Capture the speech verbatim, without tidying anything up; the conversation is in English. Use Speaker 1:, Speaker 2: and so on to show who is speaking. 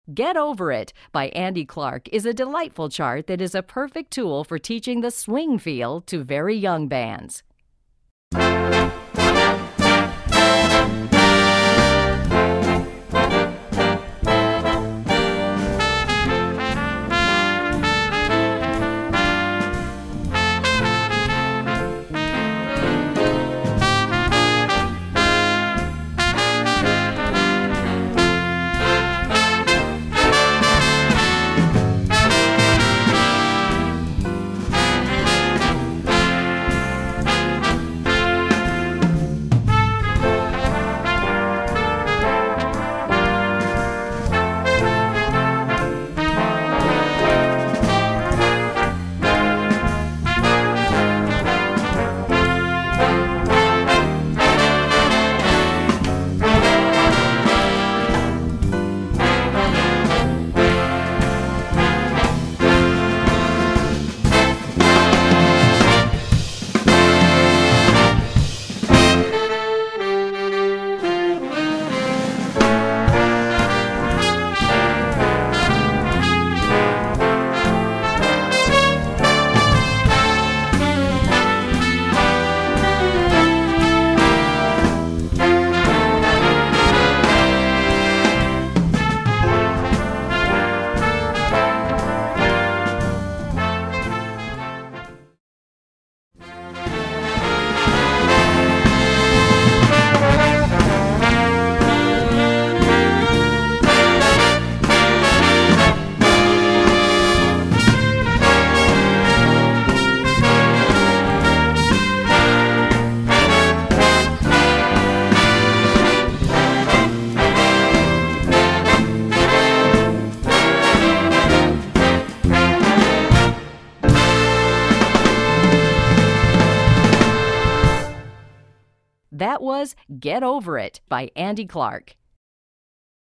Speaker 1: Get Over It by Andy Clark is a delightful chart that is a perfect tool for teaching the swing feel to very young bands. That was Get Over It by Andy Clark.